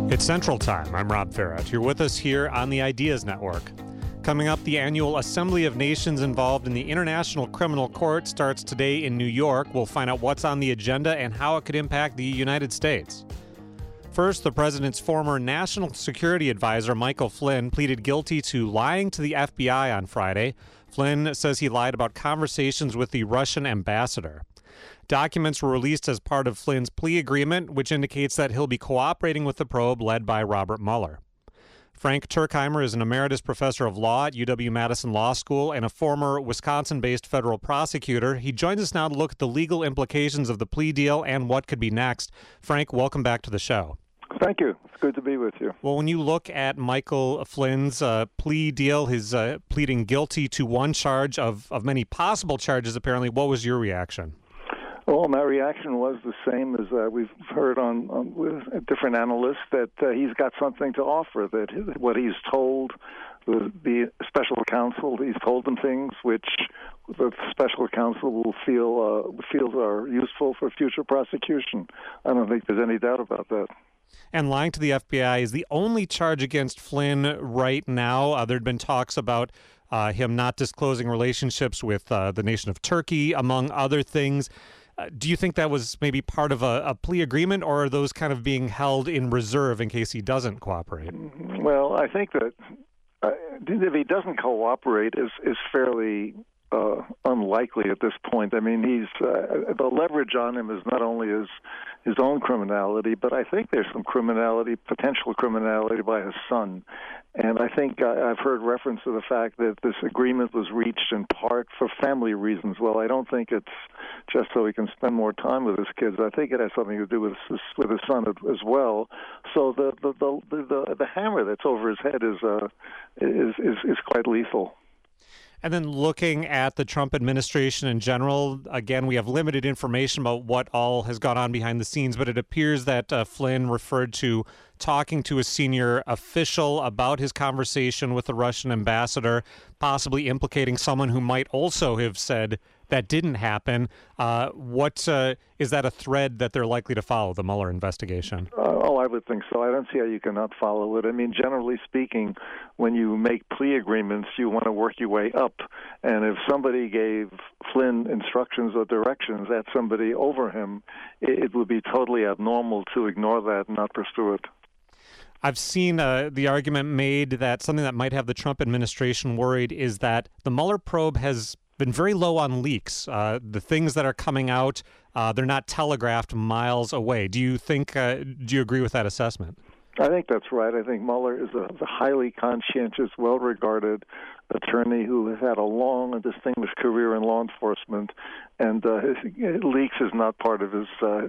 It's Central Time. I'm Rob Farrett. You're with us here on the Ideas Network. Coming up, the annual Assembly of Nations involved in the International Criminal Court starts today in New York. We'll find out what's on the agenda and how it could impact the United States. First, the president's former national security advisor, Michael Flynn, pleaded guilty to lying to the FBI on Friday. Flynn says he lied about conversations with the Russian ambassador. Documents were released as part of Flynn's plea agreement, which indicates that he'll be cooperating with the probe led by Robert Mueller. Frank Turkheimer is an emeritus professor of law at UW-Madison Law School and a former Wisconsin-based federal prosecutor. He joins us now to look at the legal implications of the plea deal and what could be next. Frank, welcome back to the show. Thank you. It's good to be with you. Well, when you look at Michael Flynn's plea deal, his pleading guilty to one charge of many possible charges, apparently, what was your reaction? Well, my reaction was the same as we've heard on with different analysts, that he's got something to offer, that what he's told the special counsel, he's told them things which the special counsel will feel are useful for future prosecution. I don't think there's any doubt about that. And lying to the FBI is the only charge against Flynn right now. There had been talks about him not disclosing relationships with the nation of Turkey, among other things. Do you think that was maybe part of a plea agreement, or are those kind of being held in reserve in case he doesn't cooperate? Well, I think that if he doesn't cooperate is fairly unlikely at this point. I mean, he's the leverage on him is not only his own criminality, but I think there's some potential criminality by his son. And I think I've heard reference to the fact that this agreement was reached in part for family reasons. Well, I don't think it's just so he can spend more time with his kids. I think it has something to do with his son as well. So the hammer that's over his head is quite lethal. And then looking at the Trump administration in general, again, we have limited information about what all has gone on behind the scenes, but it appears that Flynn referred to talking to a senior official about his conversation with the Russian ambassador, possibly implicating someone who might also have said that didn't happen. Is that a thread that they're likely to follow, the Mueller investigation? I would think so. I don't see how you cannot follow it. I mean, generally speaking, when you make plea agreements, you want to work your way up. And if somebody gave Flynn instructions or directions at somebody over him, it would be totally abnormal to ignore that and not pursue it. I've seen the argument made that something that might have the Trump administration worried is that the Mueller probe has been very low on leaks. The things that are coming out, they're not telegraphed miles away. Do you agree with that assessment? I think that's right. I think Mueller is a highly conscientious, well-regarded attorney who has had a long and distinguished career in law enforcement, and his leaks is not part of his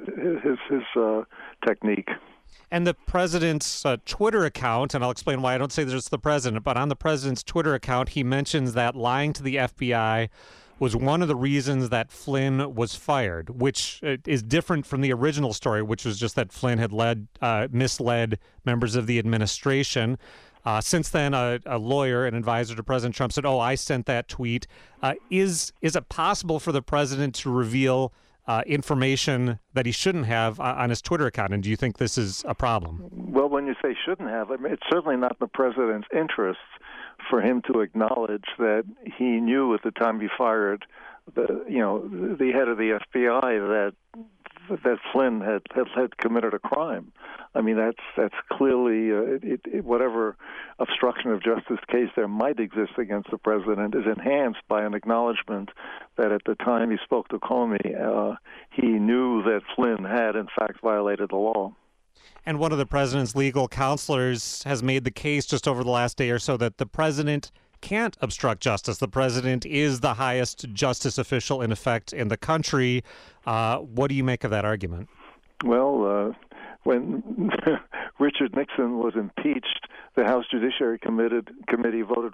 technique. And the president's Twitter account, and I'll explain why I don't say there's the president, but on the president's Twitter account, he mentions that lying to the FBI was one of the reasons that Flynn was fired, which is different from the original story, which was just that Flynn had misled members of the administration. Since then, a lawyer, an advisor to President Trump, said, I sent that tweet. Is it possible for the president to reveal information that he shouldn't have on his Twitter account? And do you think this is a problem? Well, when you say shouldn't have, I mean, it's certainly not in the president's interests for him to acknowledge that he knew at the time he fired the head of the FBI that Flynn had committed a crime. I mean, that's clearly whatever obstruction of justice case there might exist against the president is enhanced by an acknowledgement that at the time he spoke to Comey, he knew that Flynn had in fact violated the law. And one of the president's legal counselors has made the case just over the last day or so that the president can't obstruct justice. The president is the highest justice official in effect in the country. What do you make of that argument? Well, when Richard Nixon was impeached, the House Judiciary Committee voted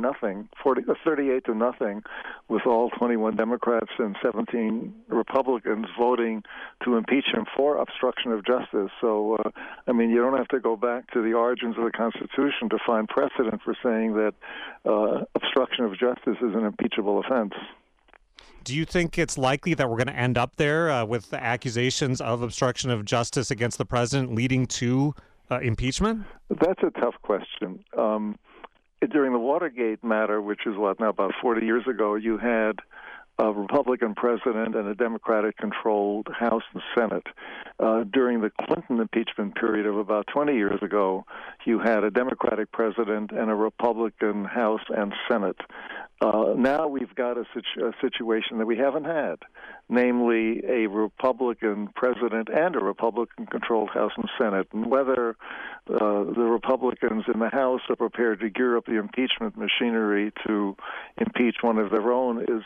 38-0, with all 21 Democrats and 17 Republicans voting to impeach him for obstruction of justice. So, I mean, you don't have to go back to the origins of the Constitution to find precedent for saying that obstruction of justice is an impeachable offense. Do you think it's likely that we're going to end up there with the accusations of obstruction of justice against the president leading to impeachment? That's a tough question. During the Watergate matter, which is now about 40 years ago, you had a Republican president and a Democratic-controlled House and Senate. During the Clinton impeachment period of about 20 years ago, you had a Democratic president and a Republican House and Senate. Now we've got a situation that we haven't had, namely a Republican president and a Republican-controlled House and Senate. And whether the Republicans in the House are prepared to gear up the impeachment machinery to impeach one of their own is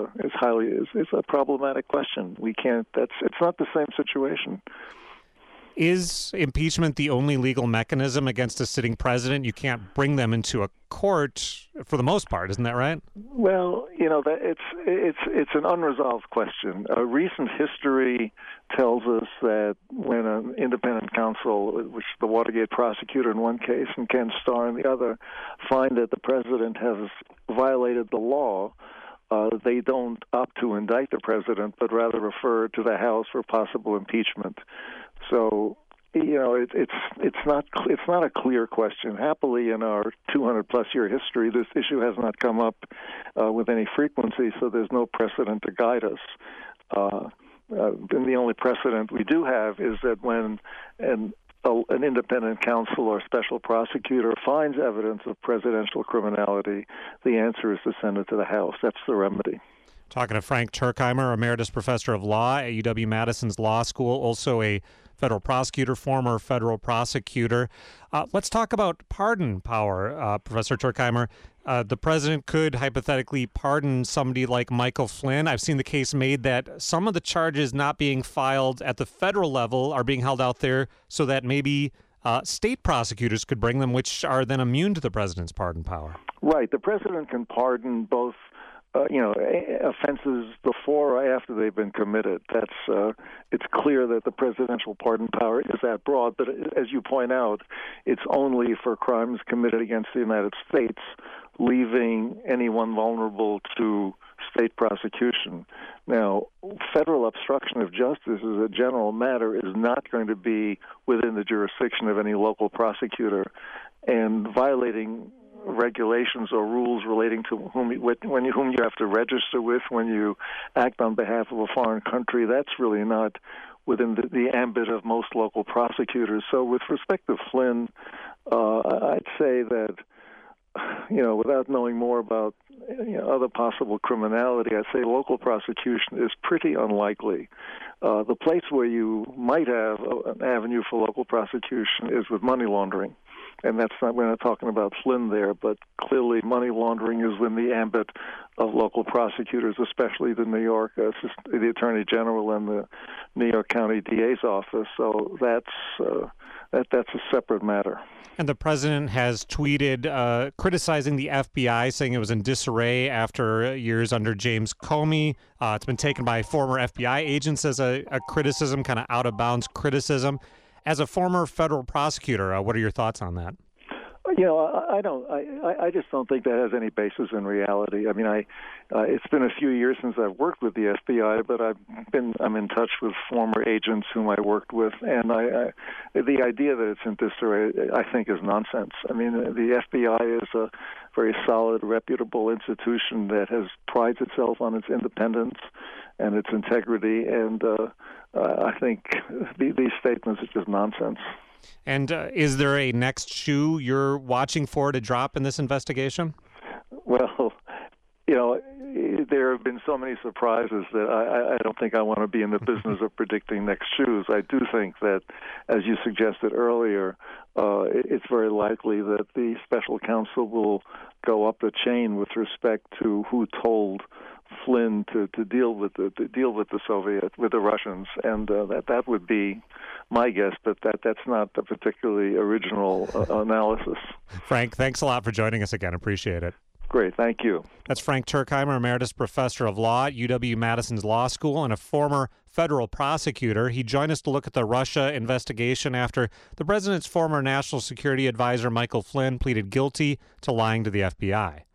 a problematic question. It's not the same situation. Is impeachment the only legal mechanism against a sitting president? You can't bring them into a court for the most part, isn't that right? Well, it's an unresolved question. Recent history tells us that when an independent counsel, which the Watergate prosecutor in one case and Ken Starr in the other, find that the president has violated the law, they don't opt to indict the president, but rather refer to the House for possible impeachment. So, it's not a clear question. Happily, in our 200-plus year history, this issue has not come up with any frequency, so there's no precedent to guide us. And the only precedent we do have is that when an independent counsel or special prosecutor finds evidence of presidential criminality, the answer is to send it to the House. That's the remedy. Talking to Frank Turkheimer, Emeritus Professor of Law at UW-Madison's Law School, also a federal prosecutor, former federal prosecutor. Let's talk about pardon power, Professor Turkheimer. The president could hypothetically pardon somebody like Michael Flynn. I've seen the case made that some of the charges not being filed at the federal level are being held out there so that maybe state prosecutors could bring them, which are then immune to the president's pardon power. Right. The president can pardon both offenses before or after they've been committed. It's clear that the presidential pardon power is that broad, but as you point out, it's only for crimes committed against the United States, leaving anyone vulnerable to state prosecution. Now, federal obstruction of justice as a general matter is not going to be within the jurisdiction of any local prosecutor, and violating regulations or rules relating to whom you have to register with when you act on behalf of a foreign country, that's really not within the ambit of most local prosecutors. So with respect to Flynn, I'd say that, without knowing more about other possible criminality, I'd say local prosecution is pretty unlikely. The place where you might have an avenue for local prosecution is with money laundering. And we're not talking about Flynn there, but clearly money laundering is in the ambit of local prosecutors, especially the New York, the Attorney General and the New York County DA's office. So that's a separate matter. And the president has tweeted criticizing the FBI, saying it was in disarray after years under James Comey. It's been taken by former FBI agents as a criticism, kind of out-of-bounds criticism. As a former federal prosecutor, what are your thoughts on that? I just don't think that has any basis in reality. I mean, it's been a few years since I've worked with the FBI, but I'm in touch with former agents whom I worked with, and the idea that it's in disarray, I think, is nonsense. I mean, the FBI is a very solid, reputable institution that prides itself on its independence and its integrity, and I think these statements are just nonsense. And is there a next shoe you're watching for to drop in this investigation? Well, there have been so many surprises that I don't think I want to be in the business of predicting next shoes. I do think that, as you suggested earlier, it's very likely that the special counsel will go up the chain with respect to who told Flynn to deal with the Russians, and that would be my guess, but that's not a particularly original analysis. Frank, thanks a lot for joining us again. Appreciate it. Great, thank you. That's Frank Turkheimer, Emeritus Professor of Law at UW-Madison's Law School and a former federal prosecutor. He joined us to look at the Russia investigation after the president's former national security advisor, Michael Flynn, pleaded guilty to lying to the FBI.